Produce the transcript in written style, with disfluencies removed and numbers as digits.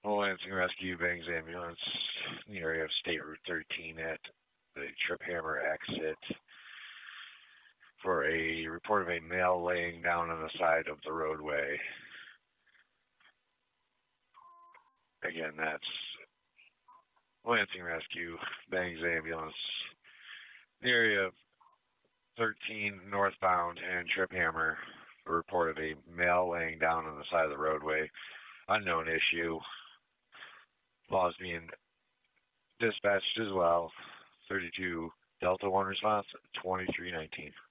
Lansing Rescue bangs ambulance in the area of State Route 13 at the Trip Hammer exit for a report of a male laying down on the side of the roadway. Again, that's Lansing Rescue bangs ambulance in the area of 13 northbound and Trip Hammer. A report of a male laying down on the side of the roadway. Unknown issue. Laws being dispatched as well. 32 Delta 1 response, 2319.